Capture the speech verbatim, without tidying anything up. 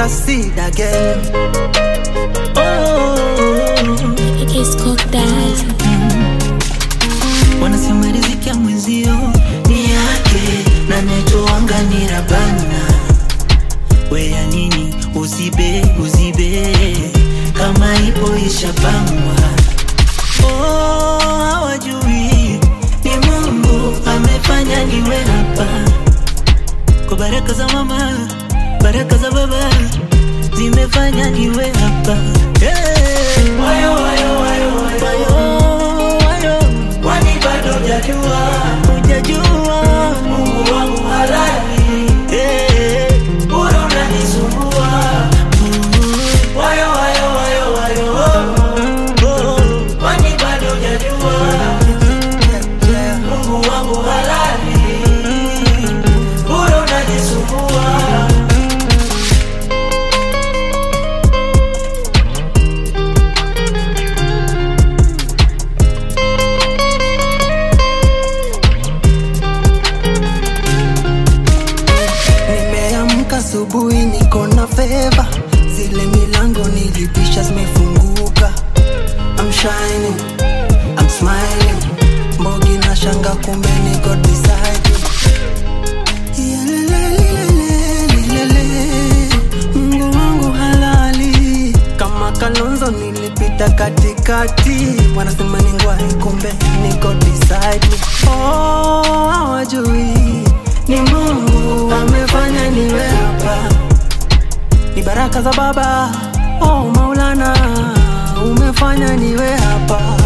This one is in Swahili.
succeed again. Oh, it's cooked that. Wanasema riziki ya mwenzio ni yake, na netoanga ni Rabana. Weya nini uzibe uzibe, kama ipo ishapangwa. Oh, hawajui ni Mungu amefanya niwe hapa. Kwa baraka za mama, baraka za baba, zimefanya niwe hapa. Hey! Wayo wayo wayo wayo wayo, kwani bado hujajua, hujajua Mungu wangu halali. Hey! Bora unanisumbua. Wayo wayo wayo wayo, kwani bado hujajua Mungu wangu halali. Bora unanisumbua. Asubuhi niko na favor, zile milango nilipisha zimefunguka. I'm shining, I'm smiling, mbogi na shanga kumbe niko beside you. Mungu wangu halali, kama Kalonzo nilipita katikati. Wanasema ningwai kumbe niko beside me. Oh, hawajui ni Mungu amefanya niwe hapa. Ni baraka za baba, oh Maulana, umefanya niwe hapa.